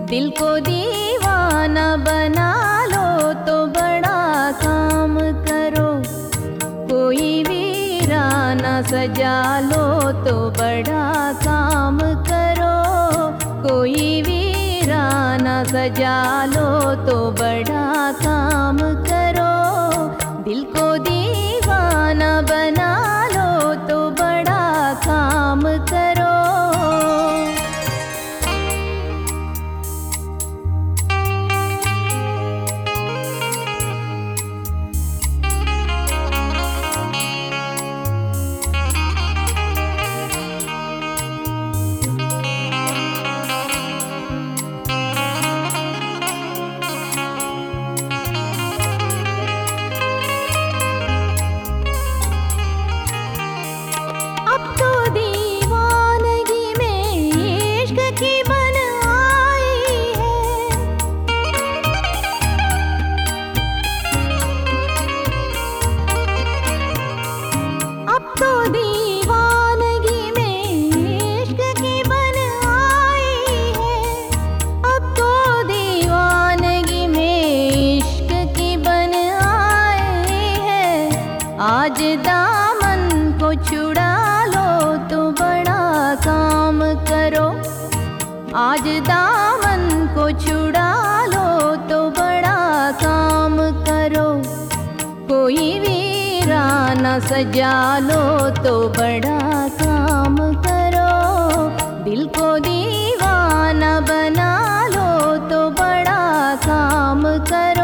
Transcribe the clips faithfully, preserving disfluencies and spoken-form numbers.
दिल को दीवाना बना लो तो बड़ा काम करो। कोई वीराना सजा लो तो बड़ा काम करो। कोई वीराना सजा लो तो बड़ा काम करो। दिल को दीवाना बना लो तो बड़ा काम करो। आज दामन को छुड़ा लो तो बड़ा काम करो। आज दामन को छुड़ा लो तो बड़ा काम करो। कोई वीराना सजा लो तो बड़ा काम करो। दिल को दीवाना बना लो तो बड़ा काम करो।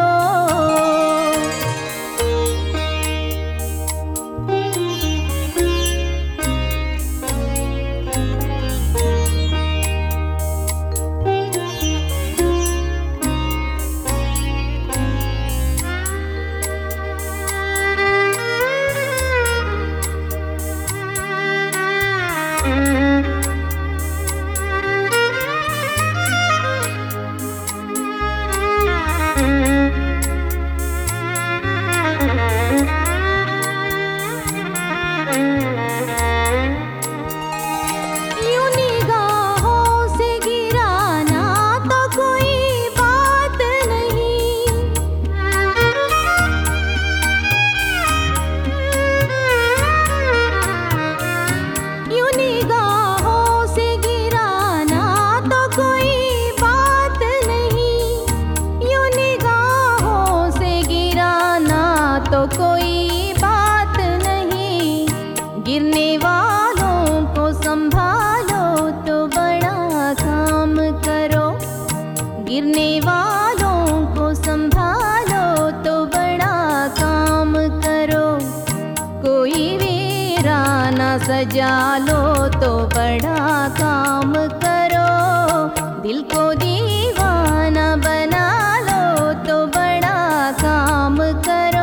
तो कोई बात नहीं, गिरने वालों को संभालो तो बड़ा काम करो। गिरने वालों को संभालो तो बड़ा काम करो। कोई वीराना सजा लो तो बड़ा काम करो। दिल को दीवाना बना लो तो बड़ा काम करो।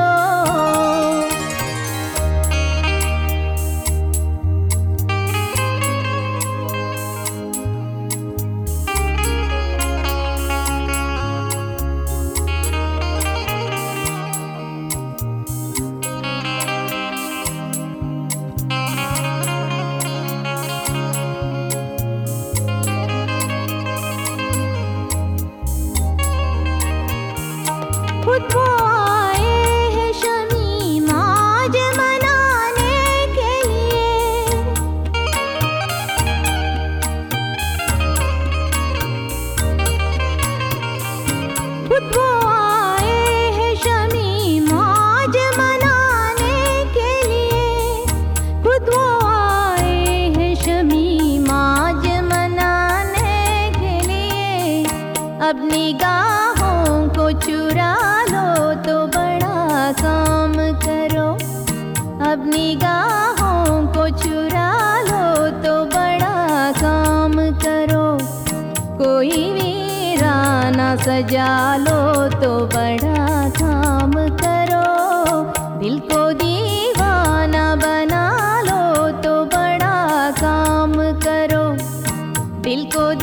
खुद वो आए हैं शमीम आज मनाने के लिए। खुद वो आए हैं शमीम आज मनाने के लिए। खुद वो आए हैं शमीम आज मनाने के लिए। अब निगाहों को चुरा तो बड़ा काम करो। अब निगाहों को चुरा लो तो बड़ा काम करो। कोई वीराना सजा लो तो बड़ा काम करो। दिल को दीवाना बना लो तो बड़ा काम करो। दिल को